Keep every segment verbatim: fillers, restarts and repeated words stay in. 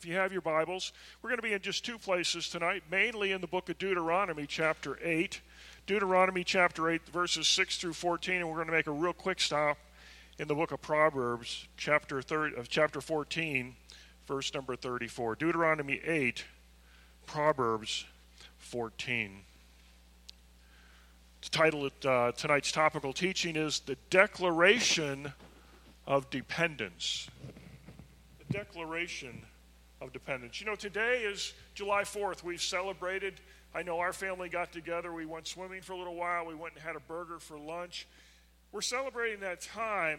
If you have your Bibles, we're going to be in just two places tonight, mainly in the book of Deuteronomy, chapter eight. Deuteronomy, chapter eight, verses six through fourteen, and we're going to make a real quick stop in the book of Proverbs, chapter thirty, uh, chapter fourteen, verse number thirty-four. Deuteronomy eight, Proverbs fourteen. The title of uh, tonight's topical teaching is The Declaration of Dependence. The Declaration of Dependence. You know, today is July fourth. We've celebrated. I know our family got together. We went swimming for a little while. We went and had a burger for lunch. We're celebrating that time.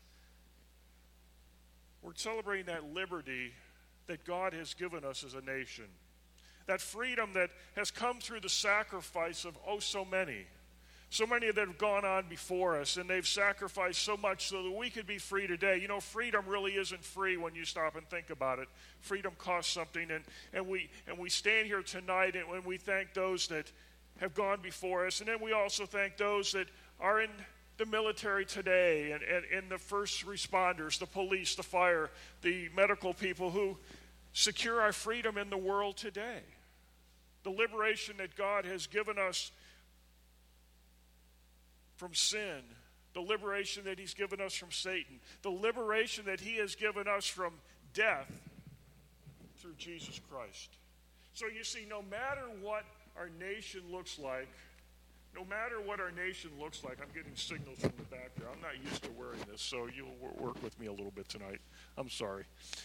We're celebrating that liberty that God has given us as a nation. That freedom that has come through the sacrifice of oh so many. So many that have gone on before us, and they've sacrificed so much so that we could be free today. You know, freedom really isn't free when you stop and think about it. Freedom costs something, and, and we and we stand here tonight, and when we thank those that have gone before us, and then we also thank those that are in the military today, and, and, and the first responders, the police, the fire, the medical people who secure our freedom in the world today. The liberation that God has given us from sin, the liberation that he's given us from Satan, the liberation that he has given us from death through Jesus Christ. So you see, no matter what our nation looks like, no matter what our nation looks like, I'm getting signals from the back there. I'm not used to wearing this, so you'll work with me a little bit tonight. I'm sorry.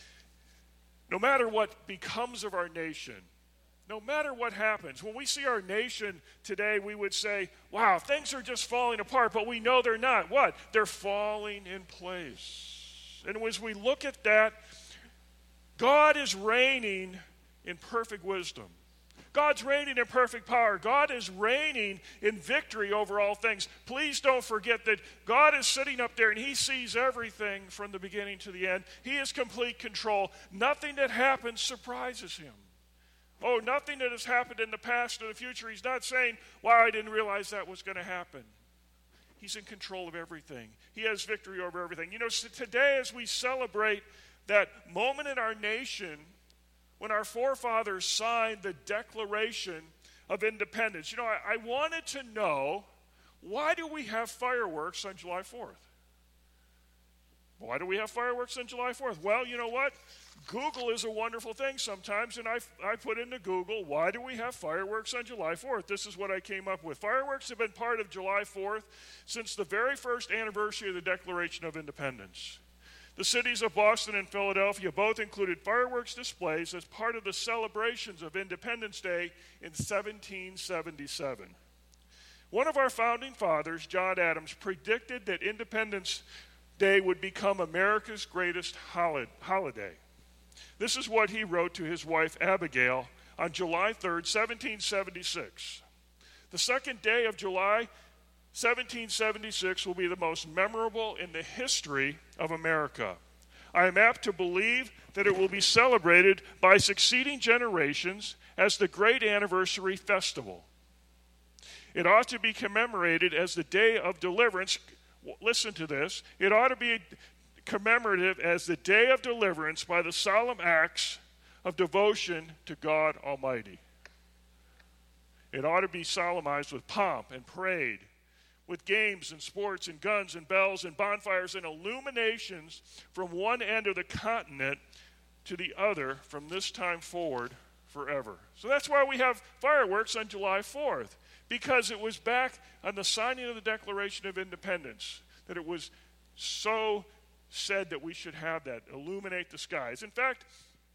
No matter what becomes of our nation, no matter what happens, when we see our nation today, we would say, wow, things are just falling apart, but we know they're not. What? They're falling in place. And as we look at that, God is reigning in perfect wisdom. God's reigning in perfect power. God is reigning in victory over all things. Please don't forget that God is sitting up there and he sees everything from the beginning to the end. He has complete control. Nothing that happens surprises him. Oh, nothing that has happened in the past or the future. He's not saying, wow, I didn't realize that was going to happen. He's in control of everything. He has victory over everything. You know, so today as we celebrate that moment in our nation when our forefathers signed the Declaration of Independence, you know, I, I wanted to know, why do we have fireworks on July fourth? Why do we have fireworks on July fourth? Well, you know what? Google is a wonderful thing sometimes, and I, I put into Google, why do we have fireworks on July fourth? This is what I came up with. Fireworks have been part of July fourth since the very first anniversary of the Declaration of Independence. The cities of Boston and Philadelphia both included fireworks displays as part of the celebrations of Independence Day in seventeen seventy-seven. One of our founding fathers, John Adams, predicted that Independence Day would become America's greatest holiday. This is what he wrote to his wife Abigail on July third, seventeen seventy-six. The second day of July seventeen seventy-six will be the most memorable in the history of America. I am apt to believe that it will be celebrated by succeeding generations as the great anniversary festival. It ought to be commemorated as the day of deliverance. Listen to this. It ought to be commemorative as the day of deliverance by the solemn acts of devotion to God Almighty. It ought to be solemnized with pomp and parade, with games and sports and guns and bells and bonfires and illuminations from one end of the continent to the other from this time forward forever. So that's why we have fireworks on July fourth, because it was back on the signing of the Declaration of Independence that it was so said that we should have that, illuminate the skies. In fact,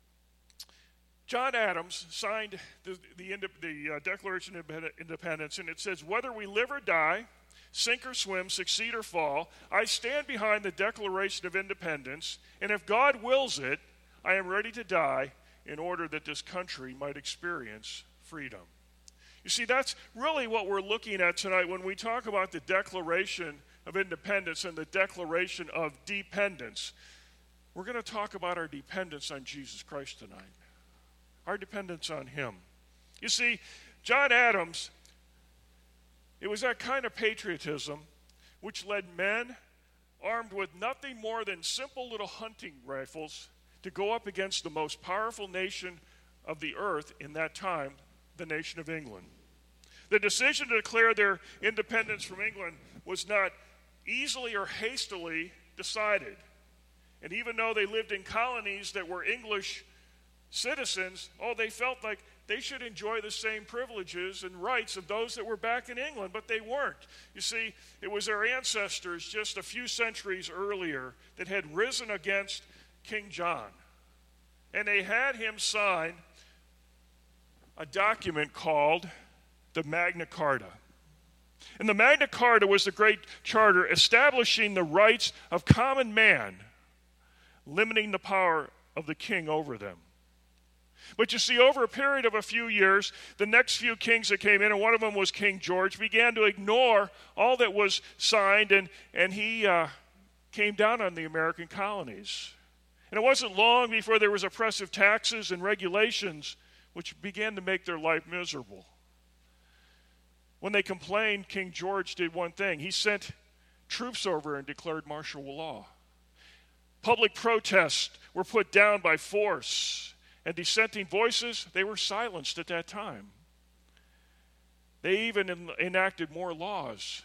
John Adams signed the, the, the uh, Declaration of Independence, and it says, whether we live or die, sink or swim, succeed or fall, I stand behind the Declaration of Independence, and if God wills it, I am ready to die in order that this country might experience freedom. You see, that's really what we're looking at tonight when we talk about the Declaration of Independence and the Declaration of Dependence. We're going to talk about our dependence on Jesus Christ tonight. Our dependence on him. You see, John Adams, it was that kind of patriotism which led men armed with nothing more than simple little hunting rifles to go up against the most powerful nation of the earth in that time, the nation of England. The decision to declare their independence from England was not easily or hastily decided. And even though they lived in colonies that were English citizens, oh, they felt like they should enjoy the same privileges and rights of those that were back in England, but they weren't. You see, it was their ancestors just a few centuries earlier that had risen against King John. And they had him sign a document called the Magna Carta. And the Magna Carta was the great charter establishing the rights of common man, limiting the power of the king over them. But you see, over a period of a few years, the next few kings that came in, and one of them was King George, began to ignore all that was signed, and, and he uh, came down on the American colonies. And it wasn't long before there was oppressive taxes and regulations which began to make their life miserable. When they complained, King George did one thing. He sent troops over and declared martial law. Public protests were put down by force, and dissenting voices, they were silenced at that time. They even en- enacted more laws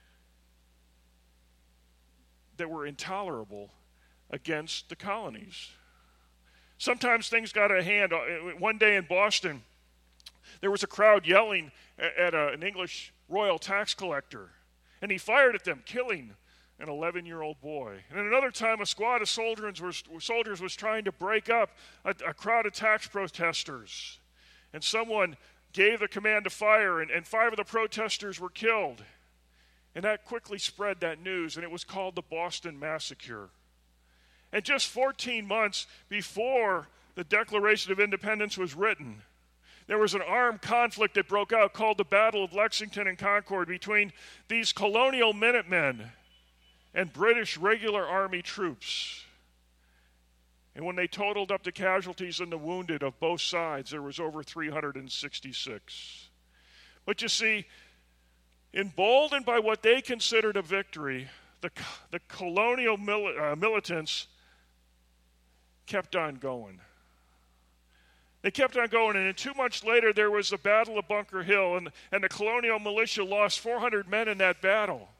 that were intolerable against the colonies. Sometimes things got out of hand. One day in Boston, there was a crowd yelling at a, an English royal tax collector, and he fired at them, killing an eleven-year-old boy. And at another time, a squad of soldiers was, soldiers was trying to break up a, a crowd of tax protesters. And someone gave the command to fire, and, and five of the protesters were killed. And that quickly spread that news, and it was called the Boston Massacre. And just fourteen months before the Declaration of Independence was written, there was an armed conflict that broke out called the Battle of Lexington and Concord between these colonial Minutemen and British regular army troops. And when they totaled up the casualties and the wounded of both sides, there was over three hundred sixty-six. But you see, emboldened by what they considered a victory, the, the colonial mil- uh, militants kept on going. They kept on going, and two months later there was the Battle of Bunker Hill, and, and the colonial militia lost four hundred men in that battle.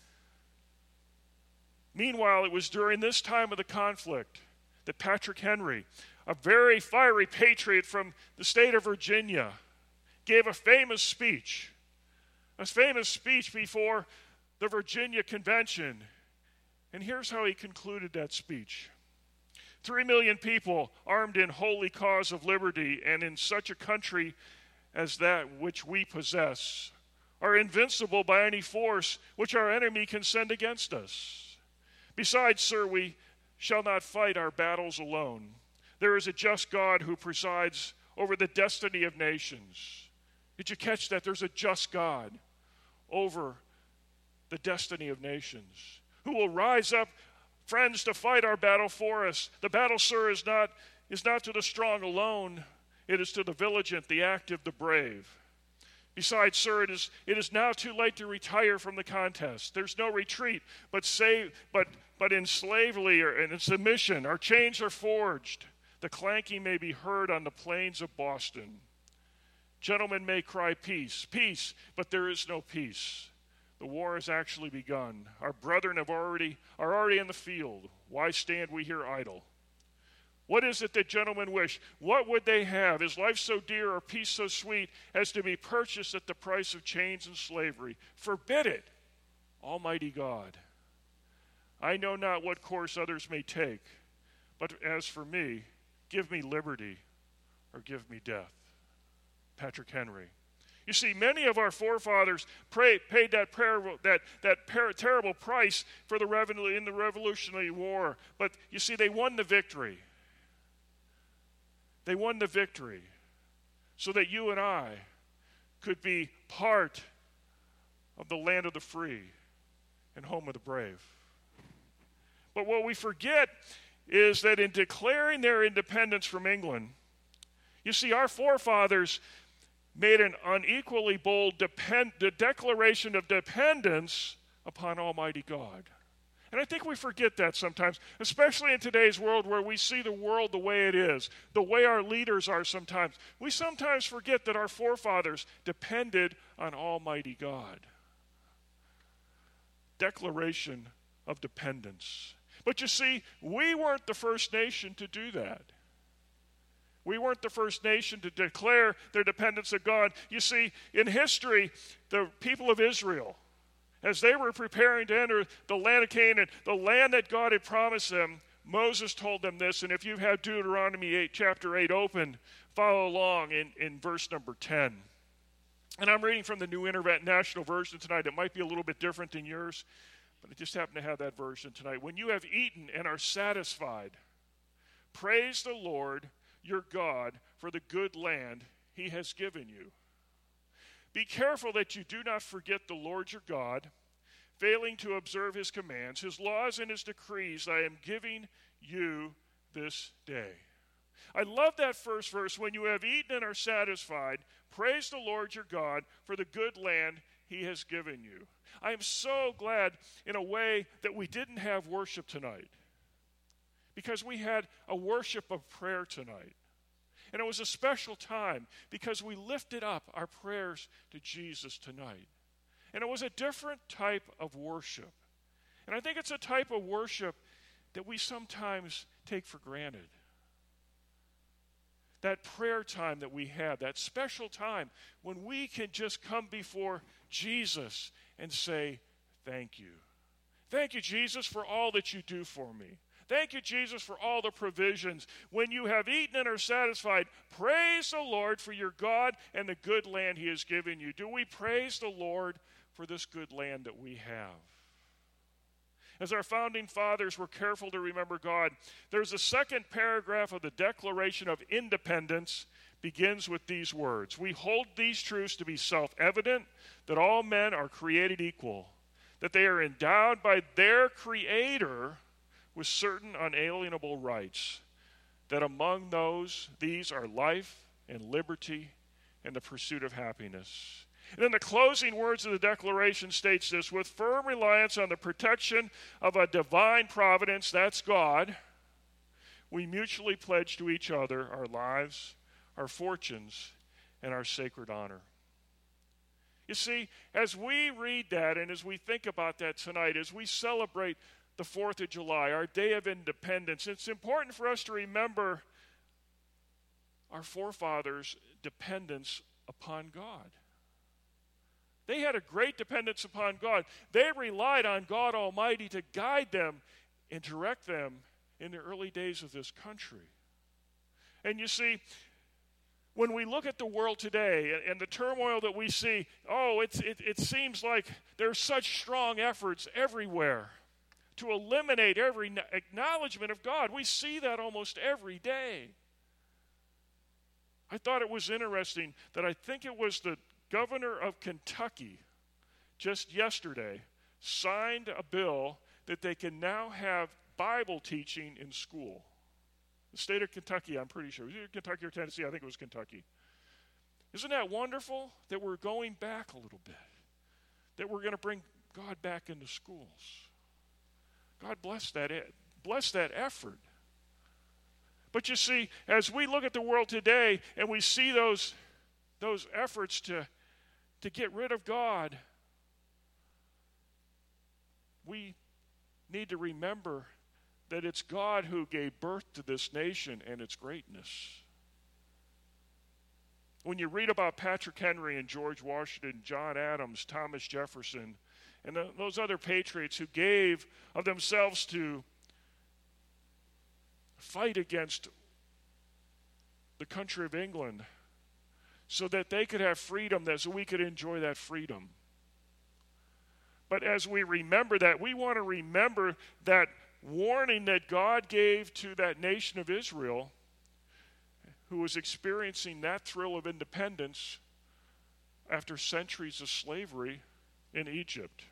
Meanwhile, it was during this time of the conflict that Patrick Henry, a very fiery patriot from the state of Virginia, gave a famous speech, a famous speech before the Virginia Convention. And here's how he concluded that speech. Three million people armed in holy cause of liberty and in such a country as that which we possess are invincible by any force which our enemy can send against us. Besides, sir, we shall not fight our battles alone. There is a just God who presides over the destiny of nations. Did you catch that? There's a just God over the destiny of nations, who will rise up, friends, to fight our battle for us. The battle, sir, is not, is not to the strong alone. It is to the vigilant, the active, the brave. Besides, sir, it is, it is now too late to retire from the contest. There's no retreat, but save, but but in slavery or in submission, our chains are forged. The clanking may be heard on the plains of Boston. Gentlemen may cry peace, peace, but there is no peace. The war has actually begun. Our brethren have already are already in the field. Why stand we here idle? What is it that gentlemen wish? What would they have? Is life so dear or peace so sweet as to be purchased at the price of chains and slavery? Forbid it, Almighty God. I know not what course others may take, but as for me, give me liberty or give me death. Patrick Henry. You see, many of our forefathers pray, paid that, prayer, that, that par- terrible price for the revolu- in the Revolutionary War, but you see, they won the victory. They won the victory so that you and I could be part of the land of the free and home of the brave. But what we forget is that in declaring their independence from England, you see, our forefathers made an unequally bold depend- the declaration of dependence upon Almighty God. And I think we forget that sometimes, especially in today's world where we see the world the way it is, the way our leaders are sometimes. We sometimes forget that our forefathers depended on Almighty God. Declaration of dependence. But you see, we weren't the first nation to do that. We weren't the first nation to declare their dependence on God. You see, in history, the people of Israel, as they were preparing to enter the land of Canaan, the land that God had promised them, Moses told them this, and if you have Deuteronomy eight, chapter eight open, follow along in, in verse number ten. And I'm reading from the New International Version tonight. It might be a little bit different than yours, but I just happen to have that version tonight. When you have eaten and are satisfied, praise the Lord your God for the good land he has given you. Be careful that you do not forget the Lord your God, failing to observe his commands, his laws and his decrees I am giving you this day. I love that first verse. When you have eaten and are satisfied, praise the Lord your God for the good land he has given you. I am so glad in a way that we didn't have worship tonight, because we had a worship of prayer tonight. And it was a special time because we lifted up our prayers to Jesus tonight. And it was a different type of worship. And I think it's a type of worship that we sometimes take for granted. That prayer time that we have, that special time when we can just come before Jesus and say, thank you. Thank you, Jesus, for all that you do for me. Thank you, Jesus, for all the provisions. When you have eaten and are satisfied, praise the Lord for your God and the good land he has given you. Do we praise the Lord for this good land that we have? As our founding fathers were careful to remember God, there's a second paragraph of the Declaration of Independence begins with these words. We hold these truths to be self-evident, that all men are created equal, that they are endowed by their Creator with certain unalienable rights, that among those, these are life and liberty and the pursuit of happiness. And then the closing words of the Declaration states this: with firm reliance on the protection of a divine providence, that's God, we mutually pledge to each other our lives, our fortunes, and our sacred honor. You see, as we read that and as we think about that tonight, as we celebrate the fourth of July, our Day of Independence, it's important for us to remember our forefathers' dependence upon God. They had a great dependence upon God. They relied on God Almighty to guide them and direct them in the early days of this country. And you see, when we look at the world today and the turmoil that we see, oh, it's, it, it seems like there's such strong efforts everywhere to eliminate every acknowledgement of God. We see that almost every day. I thought it was interesting that I think it was the governor of Kentucky just yesterday signed a bill that they can now have Bible teaching in school. The state of Kentucky, I'm pretty sure. Was it Kentucky or Tennessee? I think it was Kentucky. Isn't that wonderful that we're going back a little bit? That we're going to bring God back into schools. God bless that, bless that effort. But you see, as we look at the world today and we see those, those efforts to, to get rid of God, we need to remember that it's God who gave birth to this nation and its greatness. When you read about Patrick Henry and George Washington, John Adams, Thomas Jefferson, and the, those other patriots who gave of themselves to fight against the country of England so that they could have freedom, that so we could enjoy that freedom. But as we remember that, we want to remember that warning that God gave to that nation of Israel who was experiencing that thrill of independence after centuries of slavery in Egypt.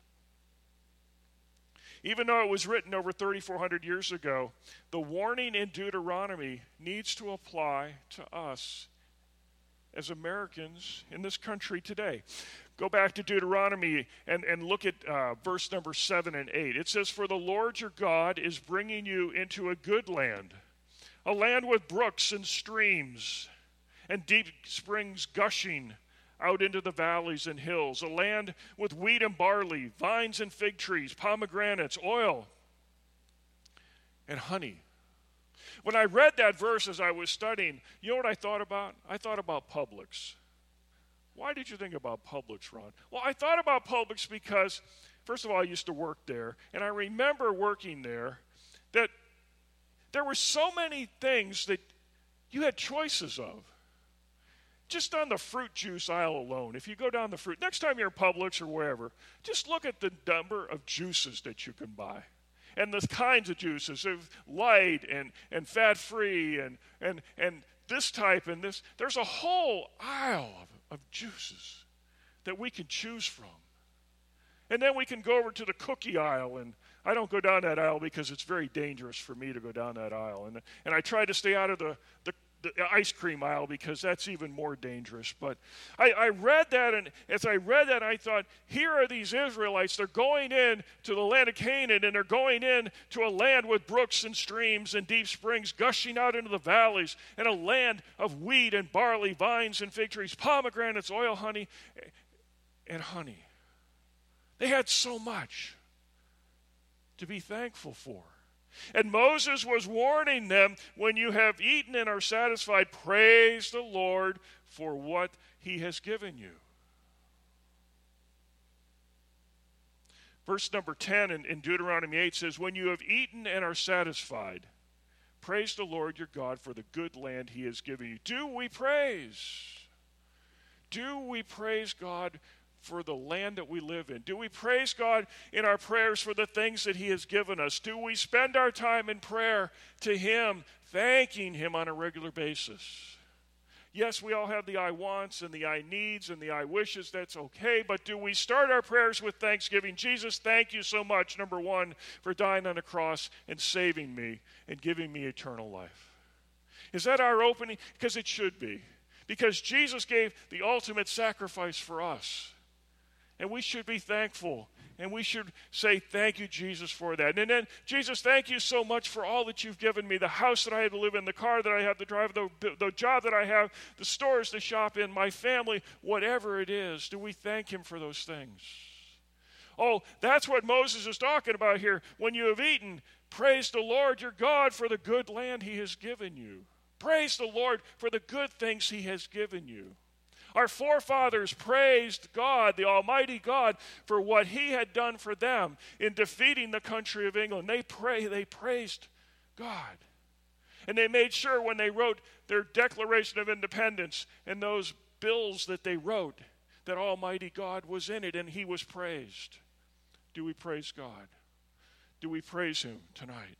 Even though it was written over thirty-four hundred years ago, the warning in Deuteronomy needs to apply to us as Americans in this country today. Go back to Deuteronomy and, and look at uh, verse number seven and eight. It says, "For the Lord your God is bringing you into a good land, a land with brooks and streams and deep springs gushing out into the valleys and hills, a land with wheat and barley, vines and fig trees, pomegranates, oil, and honey." When I read that verse as I was studying, you know what I thought about? I thought about Publix. Why did you think about Publix, Ron? Well, I thought about Publix because, first of all, I used to work there, and I remember working there that there were so many things that you had choices of. Just on the fruit juice aisle alone, if you go down the fruit, next time you're in Publix or wherever, just look at the number of juices that you can buy. And the kinds of juices, of light and, and fat-free and, and, and this type and this. There's a whole aisle of, of juices that we can choose from. And then we can go over to the cookie aisle, and I don't go down that aisle because it's very dangerous for me to go down that aisle. And, and I try to stay out of the, the the ice cream aisle because that's even more dangerous. But I, I read that, and as I read that, I thought, here are these Israelites. They're going in to the land of Canaan, and they're going in to a land with brooks and streams and deep springs gushing out into the valleys, and a land of wheat and barley, vines and fig trees, pomegranates, oil, honey, and honey. They had so much to be thankful for. And Moses was warning them, when you have eaten and are satisfied, praise the Lord for what he has given you. Verse number ten in, in Deuteronomy eight says, when you have eaten and are satisfied, praise the Lord your God for the good land he has given you. Do we praise? Do we praise God for the land that we live in? Do we praise God in our prayers for the things that he has given us? Do we spend our time in prayer to him, thanking him on a regular basis? Yes, we all have the I wants and the I needs and the I wishes. That's okay. But do we start our prayers with thanksgiving? Jesus, thank you so much, number one, for dying on the cross and saving me and giving me eternal life. Is that our opening? Because it should be. Because Jesus gave the ultimate sacrifice for us. And we should be thankful. And we should say, thank you, Jesus, for that. And then, Jesus, thank you so much for all that you've given me. The house that I have to live in, the car that I have to drive, the, the job that I have, the stores to shop in, my family, whatever it is. Do we thank him for those things? Oh, that's what Moses is talking about here. When you have eaten, praise the Lord your God for the good land he has given you. Praise the Lord for the good things he has given you. Our forefathers praised God, the Almighty God, for what he had done for them in defeating the country of England. They pray, they praised God. And they made sure when they wrote their Declaration of Independence and those bills that they wrote, that Almighty God was in it and he was praised. Do we praise God? Do we praise him tonight?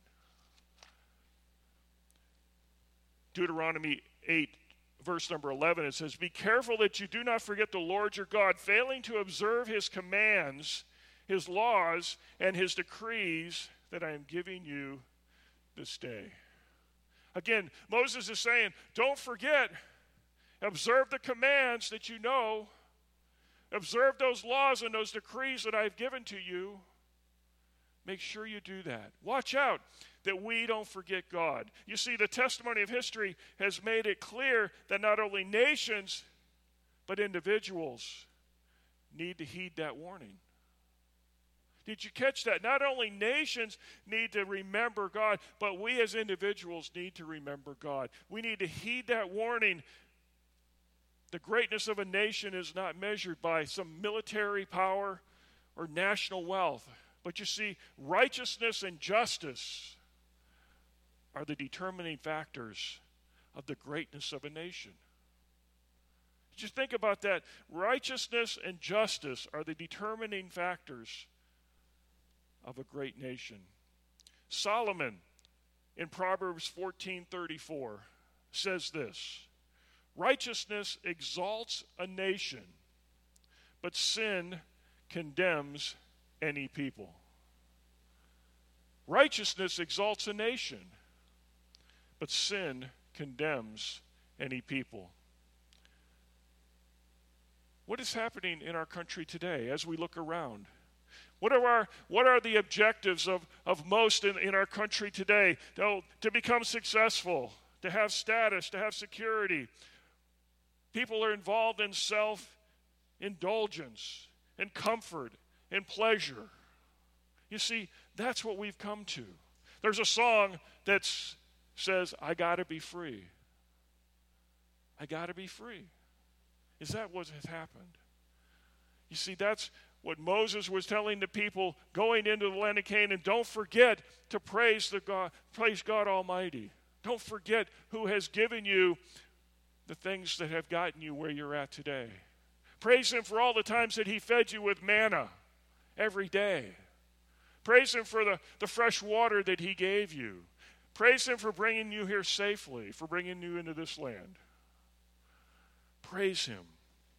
Deuteronomy eight, verse number eleven, it says, be careful that you do not forget the Lord your God, failing to observe his commands, his laws, and his decrees that I am giving you this day. Again, Moses is saying, don't forget, observe the commands that you know, observe those laws and those decrees that I've given to you. Make sure you do that. Watch out that we don't forget God. You see, the testimony of history has made it clear that not only nations, but individuals need to heed that warning. Did you catch that? Not only nations need to remember God, but we as individuals need to remember God. We need to heed that warning. The greatness of a nation is not measured by some military power or national wealth. But you see, righteousness and justice are the determining factors of the greatness of a nation. Did you think about that? Righteousness and justice are the determining factors of a great nation. Solomon, in Proverbs fourteen thirty-four, says this, righteousness exalts a nation, but sin condemns any people. Righteousness exalts a nation, but sin condemns any people. What is happening in our country today as we look around? What are our what are the objectives of, of most in, in our country today? To, to become successful, to have status, to have security. People are involved in self-indulgence and comfort and pleasure. You see, that's what we've come to. There's a song that says, I gotta be free. I gotta be free. Is that what has happened? You see, that's what Moses was telling the people going into the land of Canaan. Don't forget to praise the God, praise God Almighty. Don't forget who has given you the things that have gotten you where you're at today. Praise Him for all the times that He fed you with manna every day. Praise Him for the, the fresh water that He gave you. Praise Him for bringing you here safely, for bringing you into this land. Praise Him.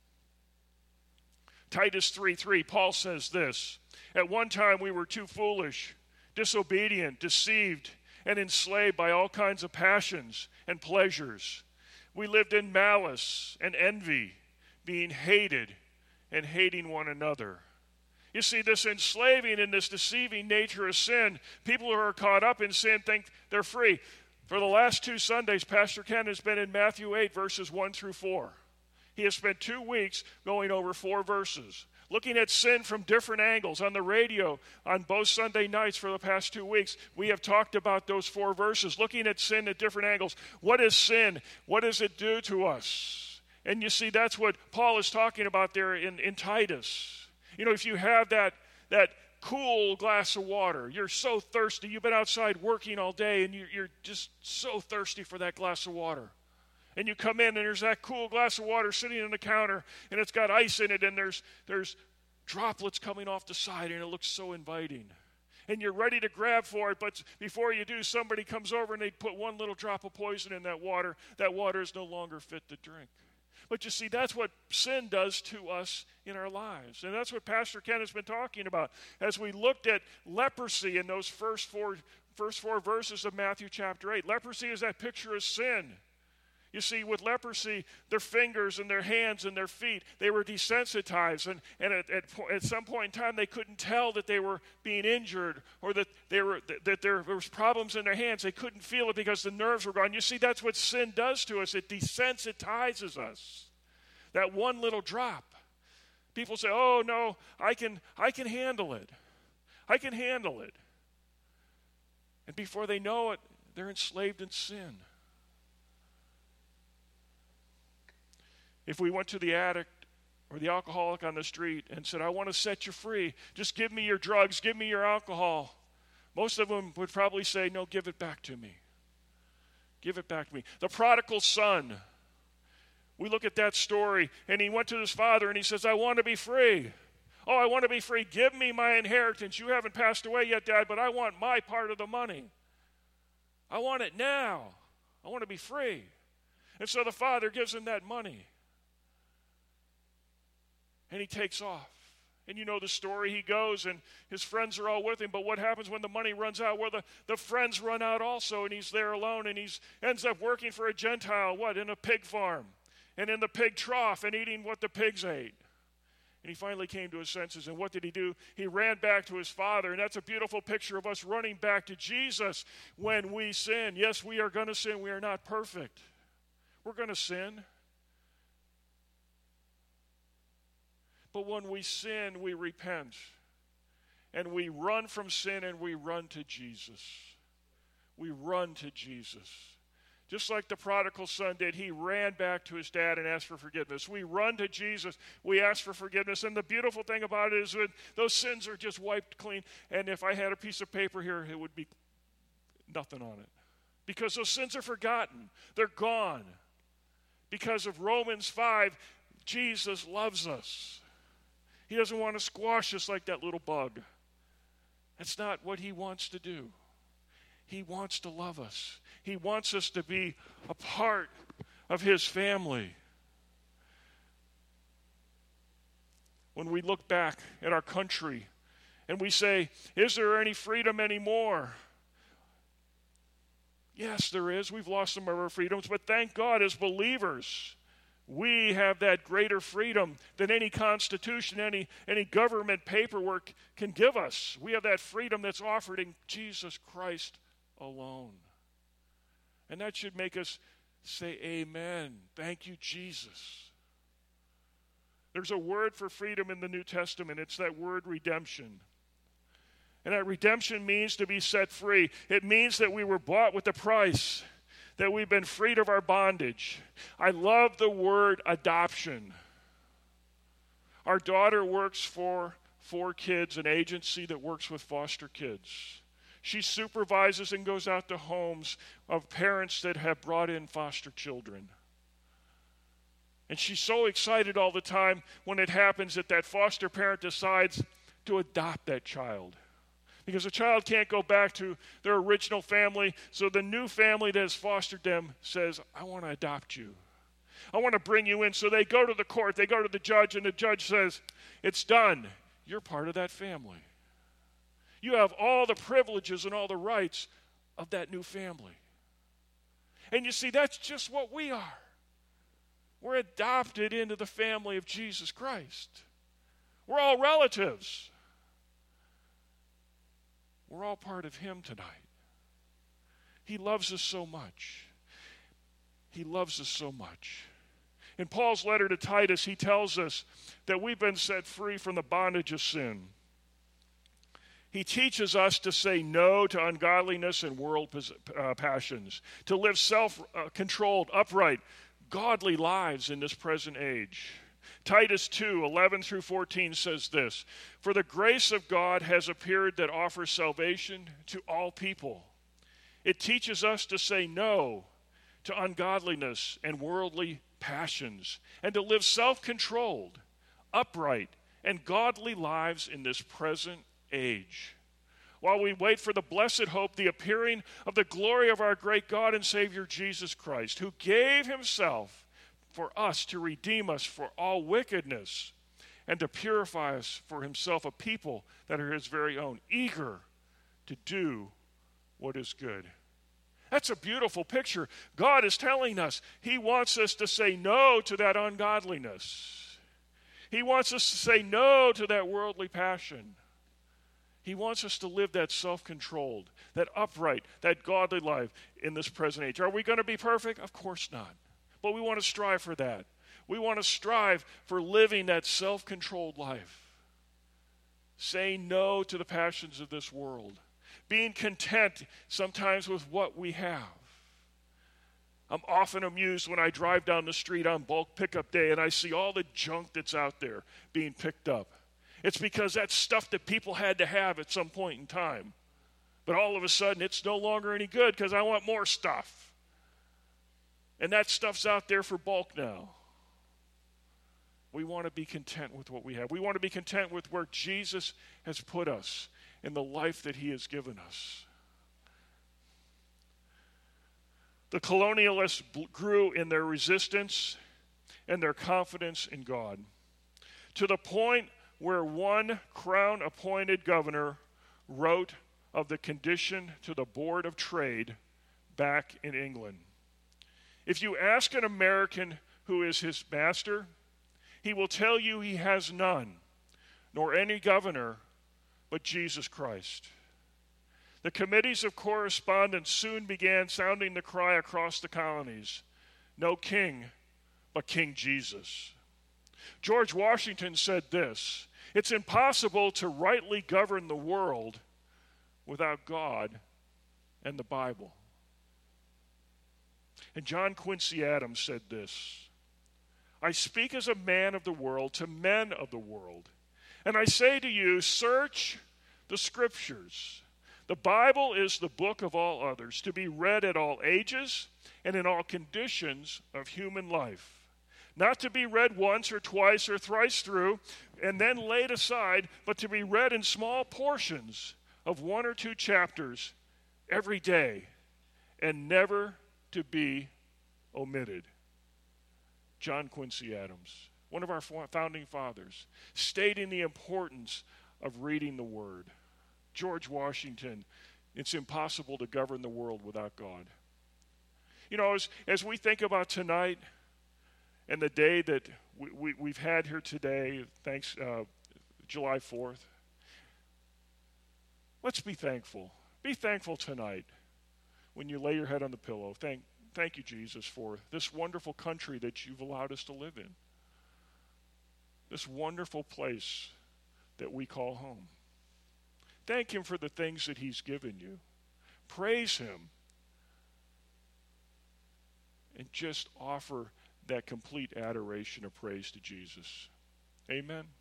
Titus three three, Paul says this, at one time we were too foolish, disobedient, deceived, and enslaved by all kinds of passions and pleasures. We lived in malice and envy, being hated and hating one another. You see, this enslaving and this deceiving nature of sin, people who are caught up in sin think they're free. For the last two Sundays, Pastor Ken has been in Matthew eight, verses one through four. He has spent two weeks going over four verses, looking at sin from different angles. On the radio, on both Sunday nights for the past two weeks, we have talked about those four verses, looking at sin at different angles. What is sin? What does it do to us? And you see, that's what Paul is talking about there in, in Titus. You know, if you have that, that cool glass of water, you're so thirsty, you've been outside working all day, and you, you're just so thirsty for that glass of water. And you come in, and there's that cool glass of water sitting on the counter, and it's got ice in it, and there's there's droplets coming off the side, and it looks so inviting. And you're ready to grab for it, but before you do, somebody comes over, and they put one little drop of poison in that water. That water is no longer fit to drink. But you see, that's what sin does to us in our lives. And that's what Pastor Ken has been talking about as we looked at leprosy in those first four, first four verses of Matthew chapter eight. Leprosy is that picture of sin. You see, with leprosy, their fingers and their hands and their feet, they were desensitized. And, and at, at, at some point in time, they couldn't tell that they were being injured or that, they were, that, that there was problems in their hands. They couldn't feel it because the nerves were gone. You see, that's what sin does to us. It desensitizes us. That one little drop. People say, oh, no, I can, I can handle it. I can handle it. And before they know it, they're enslaved in sin. If we went to the addict or the alcoholic on the street and said, I want to set you free, just give me your drugs, give me your alcohol, most of them would probably say, no, give it back to me. Give it back to me. The prodigal son, we look at that story, and he went to his father and he says, I want to be free. Oh, I want to be free. Give me my inheritance. You haven't passed away yet, Dad, but I want my part of the money. I want it now. I want to be free. And so the father gives him that money. And he takes off. And you know the story. He goes and his friends are all with him. But what happens when the money runs out? Well, the, the friends run out also, and he's there alone. And he ends up working for a Gentile, what, in a pig farm. And in the pig trough and eating what the pigs ate. And he finally came to his senses. And what did he do? He ran back to his father. And that's a beautiful picture of us running back to Jesus when we sin. Yes, we are going to sin. We are not perfect. We're going to sin. But when we sin, we repent. And we run from sin and we run to Jesus. We run to Jesus. Just like the prodigal son did, he ran back to his dad and asked for forgiveness. We run to Jesus, we ask for forgiveness. And the beautiful thing about it is that those sins are just wiped clean. And if I had a piece of paper here, it would be nothing on it. Because those sins are forgotten. They're gone. Because of Romans five, Jesus loves us. He doesn't want to squash us like that little bug. That's not what he wants to do. He wants to love us. He wants us to be a part of his family. When we look back at our country and we say, is there any freedom anymore? Yes, there is. We've lost some of our freedoms, but thank God as believers, We have that greater freedom than any constitution, any, any government paperwork can give us. We have that freedom that's offered in Jesus Christ alone. And that should make us say, amen. Thank you, Jesus. There's a word for freedom in the New Testament. It's that word redemption. And that redemption means to be set free. It means that we were bought with a price, that we've been freed of our bondage. I love the word adoption. Our daughter works for Four Kids, an agency that works with foster kids. She supervises and goes out to homes of parents that have brought in foster children. And she's so excited all the time when it happens that that foster parent decides to adopt that child. Because the child can't go back to their original family, so the new family that has fostered them says, I want to adopt you. I want to bring you in. So they go to the court, they go to the judge, and the judge says, it's done. You're part of that family. You have all the privileges and all the rights of that new family. And you see, that's just what we are. We're adopted into the family of Jesus Christ. We're all relatives. We're all part of him tonight. He loves us so much. He loves us so much. In Paul's letter to Titus, he tells us that we've been set free from the bondage of sin. He teaches us to say no to ungodliness and world uh, passions, to live self-controlled, upright, godly lives in this present age. Titus two, eleven through fourteen says this, for the grace of God has appeared that offers salvation to all people. It teaches us to say no to ungodliness and worldly passions, and to live self-controlled, upright, and godly lives in this present age, while we wait for the blessed hope, the appearing of the glory of our great God and Savior Jesus Christ, who gave himself for us to redeem us for all wickedness and to purify us for himself, a people that are his very own, eager to do what is good. That's a beautiful picture. God is telling us he wants us to say no to that ungodliness. He wants us to say no to that worldly passion. He wants us to live that self-controlled, that upright, that godly life in this present age. Are we going to be perfect? Of course not. But we want to strive for that. We want to strive for living that self-controlled life. Saying no to the passions of this world. Being content sometimes with what we have. I'm often amused when I drive down the street on bulk pickup day and I see all the junk that's out there being picked up. It's because that's stuff that people had to have at some point in time. But all of a sudden, it's no longer any good because I want more stuff. And that stuff's out there for bulk now. We want to be content with what we have. We want to be content with where Jesus has put us in the life that he has given us. The colonialists grew in their resistance and their confidence in God, to the point where one crown-appointed governor wrote of the condition to the Board of Trade back in England. If you ask an American who is his master, he will tell you he has none, nor any governor but Jesus Christ. The committees of correspondence soon began sounding the cry across the colonies, no king but King Jesus. George Washington said this, it's impossible to rightly govern the world without God and the Bible. And John Quincy Adams said this, I speak as a man of the world to men of the world, and I say to you, search the Scriptures. The Bible is the book of all others, to be read at all ages and in all conditions of human life. Not to be read once or twice or thrice through and then laid aside, but to be read in small portions of one or two chapters every day and never to be omitted. John Quincy Adams, one of our founding fathers, stating the importance of reading the Word. George Washington, it's impossible to govern the world without God. You know, as, as we think about tonight, And the day that we, we, we've had here today, thanks, uh, July fourth, let's be thankful. Be thankful tonight when you lay your head on the pillow. Thank, thank you, Jesus, for this wonderful country that you've allowed us to live in. This wonderful place that we call home. Thank him for the things that he's given you. Praise him. And just offer that complete adoration of praise to Jesus. Amen.